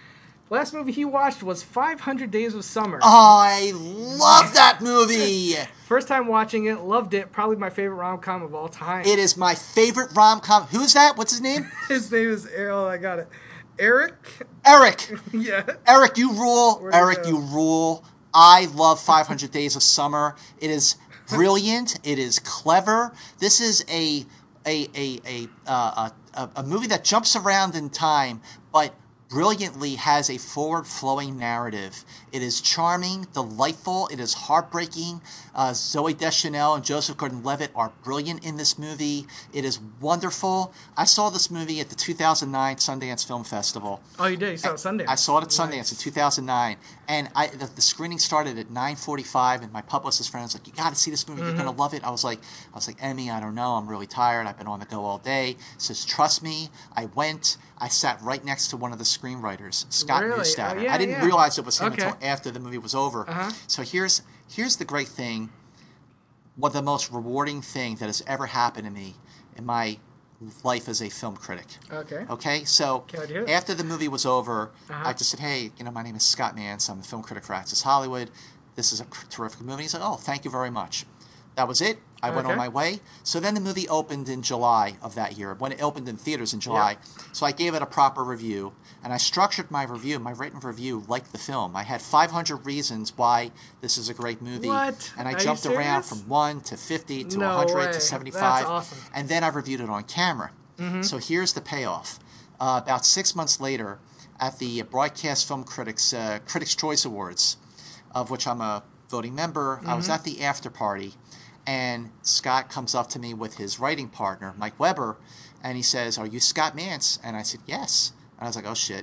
Last movie he watched was five hundred Days of Summer. Oh, I love that movie! First time watching it, loved it. Probably my favorite rom-com of all time. It is my favorite rom-com. Who's that? What's his name? His name is, oh, I got it. Eric? Eric! Yeah. Eric, you rule. Where'd it Eric, go? you rule. I love five hundred Days of Summer. It is brilliant. It is clever. This is a a a a uh, a, a movie that jumps around in time, but brilliantly has a forward-flowing narrative. It is charming, delightful. It is heartbreaking. Uh, Zoe Deschanel and Joseph Gordon-Levitt are brilliant in this movie. It is wonderful. I saw this movie at the two thousand nine Sundance Film Festival. Oh, you did? You saw it at Sundance? I saw it at Sundance Nice. in two thousand nine, and I the, the screening started at nine forty-five, and my publicist friend was like, "You got to see this movie. You're Mm-hmm. gonna love it." I was like, "I was like, Emmy, I don't know. I'm really tired. I've been on the go all day." Says, "Trust me." I went. I sat right next to one of the screenwriters, Scott Really? Neustadter. Oh, yeah, I didn't yeah. realize it was him Okay. until after the movie was over. Uh-huh. So here's here's the great thing. What the most rewarding thing that has ever happened to me in my life as a film critic. Okay. Okay, so Can't wait to hear it. after the movie was over, Uh-huh. I just said, "Hey, you know, my name is Scott Mance. I'm the film critic for Access Hollywood. This is a cr- terrific movie." He said, "Oh, thank you very much." That was it. I went on Okay. my way. So then the movie opened in July of that year, when it opened in theaters in July. So I gave it a proper review, and I structured my review, my written review, like the film. I had five hundred reasons why this is a great movie. What? And I Are you jumped around serious? from one to fifty to No one hundred way. to seventy-five. That's awesome. And then I reviewed it on camera. Mm-hmm. So here's the payoff. Uh, about six months later, at the Broadcast Film Critics uh, Critics' Choice Awards, of which I'm a voting member, I Mm-hmm. was at the after party, and Scott comes up to me with his writing partner, Mike Weber, and he says, "Are you Scott Mance?" And I said, "Yes." And I was like, "Oh, shit."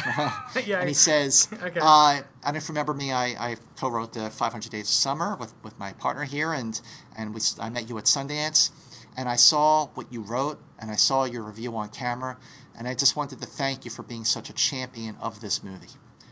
Yeah. And he says, Okay. uh, "I don't know if you remember me. I, I co-wrote the five hundred Days of Summer with, with my partner here, and and we I met you at Sundance, and I saw what you wrote, and I saw your review on camera, and I just wanted to thank you for being such a champion of this movie."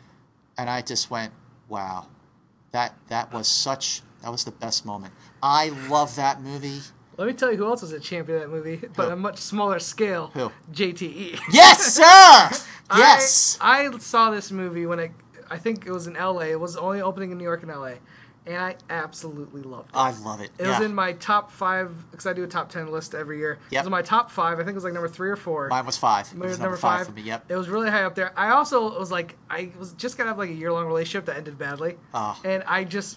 And I just went, "Wow, that that was such that was the best moment." I love that movie. Let me tell you who else was a champion of that movie, but Who? on a much smaller scale. Who? J T E. Yes, sir. Yes. I, I saw this movie when it, I think it was in L A. It was only opening in New York and L A. And I absolutely loved it. I love it. It yeah. was in my top five, because I do a top ten list every year. It Yep. was in my top five. I think it was like number three or four. Mine was five. It Mine was number five for me. Yep. It was really high up there. I also was like, I was just gonna have like a year long relationship that ended badly, Ah. and I just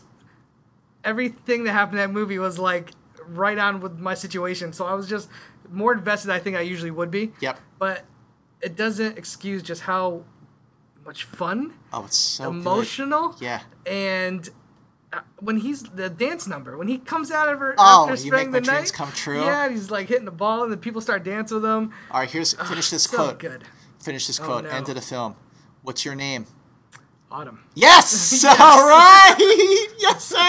everything that happened in that movie was like right on with my situation. So I was just more invested than I think I usually would be. Yep. But it doesn't excuse just how much fun, Oh, it's so good. emotional, Yeah. and uh, when he's the dance number, when he comes out of her Oh, after You spending Make the My night, Dreams Come True? Yeah, and he's like hitting the ball, and the people start dancing with him. All right, here's finish this so quote. good. Finish this Oh, quote. no. End of the film. What's your name? Autumn. Yes. All right. Yes, sir.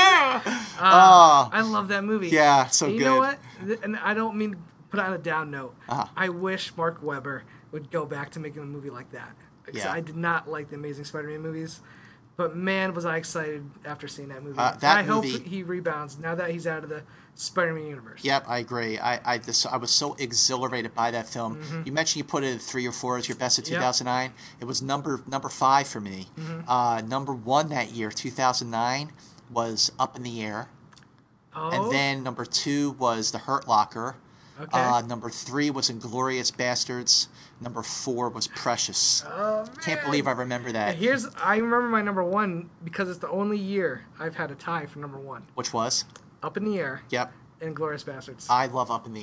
Uh, oh. I love that movie. Yeah, so and you good. know what? Th- And I don't mean to put it on a down note. Uh-huh. I wish Mark Webber would go back to making a movie like that. 'Cause Yeah. I did not like the Amazing Spider-Man movies, but man, was I excited after seeing that movie. Uh, And that I movie- hope he rebounds now that he's out of the Spider-Man universe. Yep, I agree. I I, this, I was so exhilarated by that film. You mentioned you put it at three or four as your best of Mm-hmm. Yep. two thousand nine. It was number number five for me. Mm-hmm. Uh, number one that year, two thousand nine, was Up in the Air. Oh, And then number two was The Hurt Locker. Okay. Uh, number three was Inglorious Bastards. Number four was Precious. oh, Can't man. believe I remember that. Here's I remember my number one because it's the only year I've had a tie for number one. Which was? Up in the Air Yep. and Glorious Bastards. I love Up in the Air.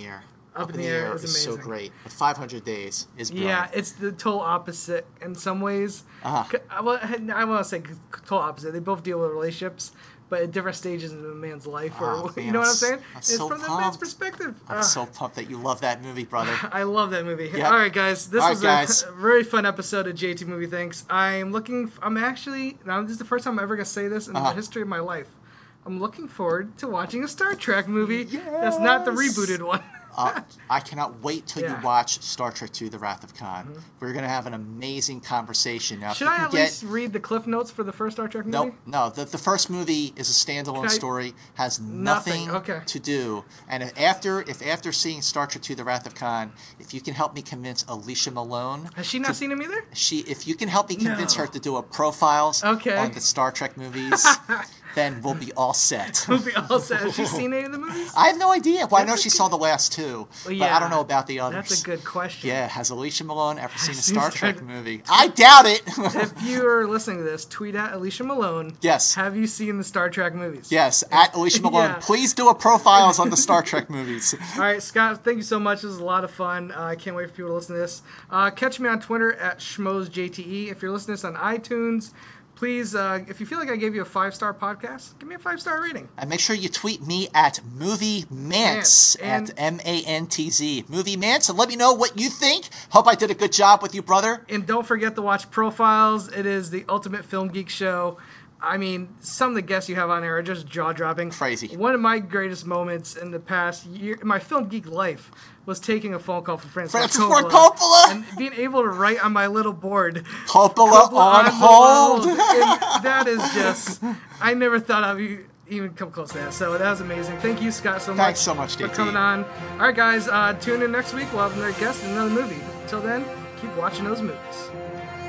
Up, in the, Air, is is amazing. so great. But five hundred Days is brilliant. Yeah, it's the total opposite in some ways. Uh-huh. C- I, wa- I want to say total opposite. They both deal with relationships, but at different stages in a man's life. Or Oh, you man, know what I'm I'm saying? s- I'm It's so from the man's pumped. perspective. I'm Ah, so pumped that you love that movie, brother. I love that movie. Yeah. All right, guys. This All right, was guys. a very fun episode of J T Movie Thanks. I'm looking. f- I'm actually now. This is the first time I'm ever gonna say this in Uh-huh. the history of my life. I'm looking forward to watching a Star Trek movie. That's not the Yes. rebooted one. Uh, I cannot wait till Yeah. you watch Star Trek two: The Wrath of Khan. We're going to have an amazing conversation. Now, if Should you I can at get, least read the cliff notes for the first Star Trek movie? No, no. The, the first movie is a standalone Can I- story, has Nothing, nothing, okay. to do. And if after, if after seeing Star Trek two: The Wrath of Khan, if you can help me convince Alicia Malone, Has she not seen him either? she, if you can help me convince No. her to do a profiles Okay. on the Star Trek movies, then we'll be all set. We'll be all set. Has she seen any of the movies? I have no idea. Well, I know That's a she good- saw the last two, Well, but I don't know about the others. That's a good question. Yeah, has Alicia Malone ever seen a seen Star Star- Trek movie? I doubt it. If you're listening to this, tweet at Alicia Malone. Yes. Have you seen the Star Trek movies? Yes, at Alicia Malone. Yeah. Please do a profiles on the Star Trek movies. All right, Scott, thank you so much. This is a lot of fun. Uh, I can't wait for people to listen to this. Uh, catch me on Twitter at schmozjte. If you're listening to this on iTunes, please, uh, if you feel like I gave you a five-star podcast, give me a five-star rating. And make sure you tweet me at Movie Mantz, Mantz, and- at M A N T Z. Movie Mantz, and let me know what you think. Hope I did a good job with you, brother. And don't forget to watch Profiles. It is the ultimate film geek show. I mean, some of the guests you have on there are just jaw-dropping. Crazy. One of my greatest moments in the past year, in my film geek life, was taking a phone call from Francis, Francis Ford Ford Coppola. and being able to write on my little board. Coppola, Coppola on, the hold. world. And that is just, I never thought I'd be- even come close to that. So that was amazing. Thank you, Scott, so much. Thanks so much, for D T. coming on. All right, guys, uh, tune in next week. We'll have another guest and another movie. Until then, keep watching those movies.